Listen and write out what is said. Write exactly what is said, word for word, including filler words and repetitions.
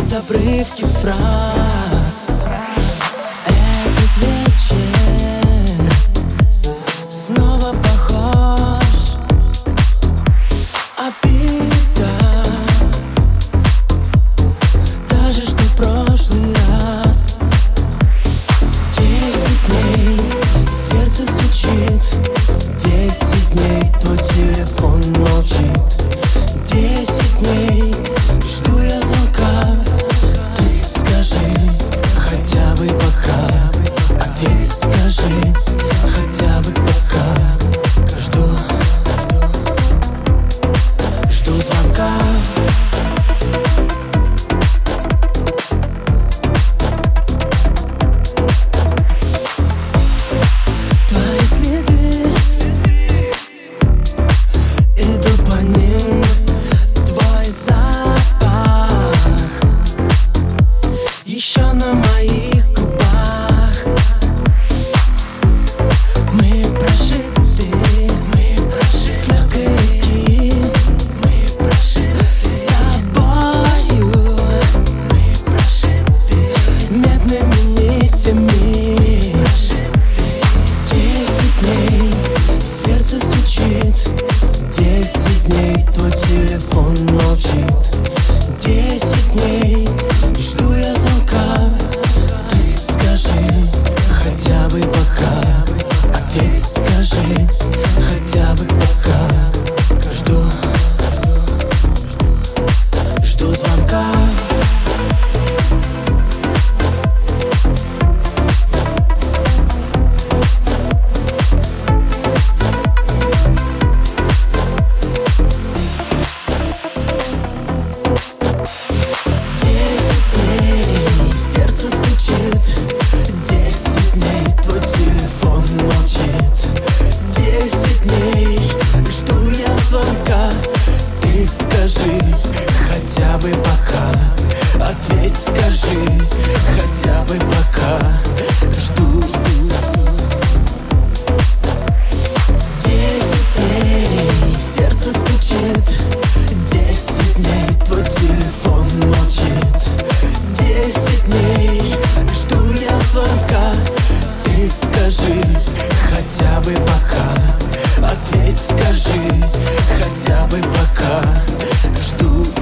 ловят обрывки фраз. Этот вечер снова похож. Обида, даже что в прошлый раз. Десять дней сердце стучит, десять дней твой телефон молчит. Десять дней жду я звонка, ты скажи хотя бы пока. Ответь, скажи хотя бы пока. Жду, жду звонка. Твои следы, иду по ним. Твой запах еще на моих губах. Мы прожиты, мы прожиты с легкой реки. Мы прожиты с тобою. Мы прожиты медными нитями. Десять дней сердце стучит, десять дней твой телефон молчит. Десять дней жду я звонка, ты скажи хотя бы пока. Ответь, скажи хотя бы пока. Жду, жду звонка. Десять дней твой телефон молчит. Десять дней жду я звонка, ты скажи хотя бы пока. Ответь, скажи хотя бы пока. Жду, жду. Десять дней сердце стучит, десять дней твой телефон молчит. Десять дней жду я звонка, ты скажи хотя бы пока. Ответь, скажи хотя бы пока. Жду.